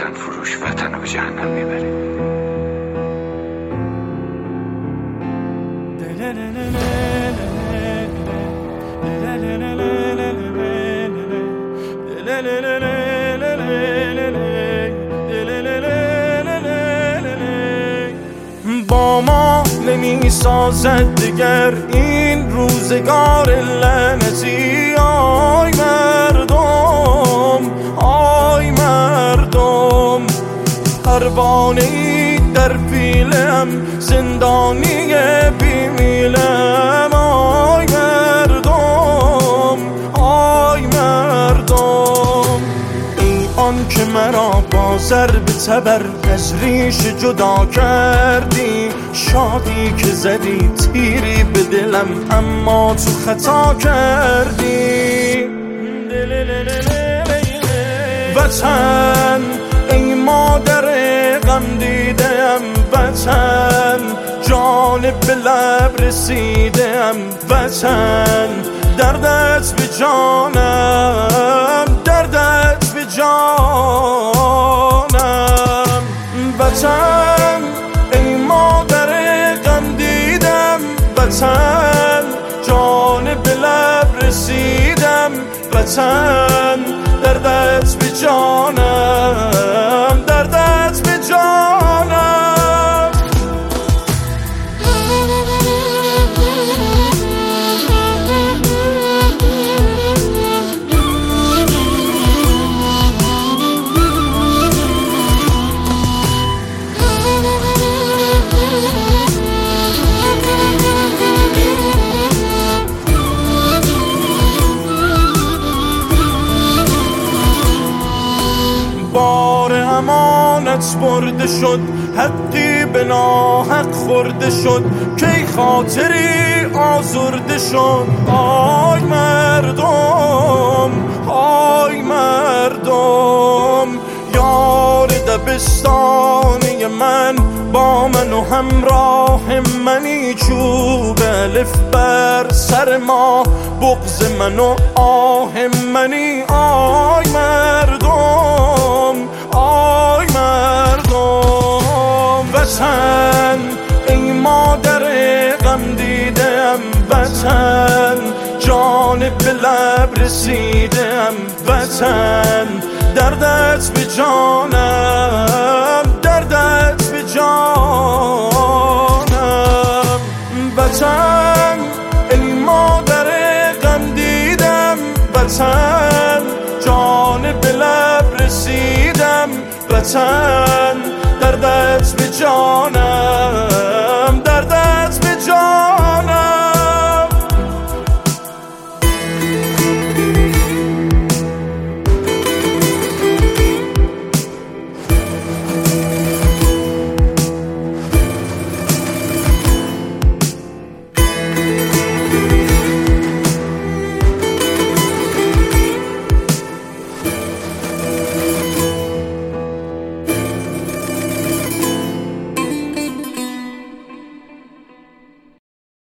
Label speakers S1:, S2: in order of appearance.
S1: وطن فروش وطن رو به جهنم میبره.
S2: با ما نمی سازد دیگر این روزگار لعنتی. آی مردم، آی مردم، پروانه‌ای در پیلم، زندانی بیمیلم. آی مردم، آی مردم، ای آن که مرا با ضرب تبر از ریش جدا کردی، شادی که زدی تیری به دلم اما تو خطا کردی. وطن ای مادر غم دیدم، وطن جان به لب رسیدم، وطن دردت به جانم، دردت به جانم. وطن ای مادر غم دیدم، وطن جان به لب رسیدم، وطن دردت به جانم، دردت به جانم. بار امانت برده شد، حقی به ناحق خورده شد، کی خاطری آزرده شد. آی مردم، آی مردم، یار دبستانی من با من و همراه منی، چوب الف بر سر ما، بغض من و آه منی. آی مردم، آی مردم، وطن ای مادر غم دیدم، وطن جان به لب رسیدم، وطن دردت به جانم، دردت به جانم. وطن ای مادر غم دیدم، وطن جان به لب رسیدم، وطن دردت به جانم.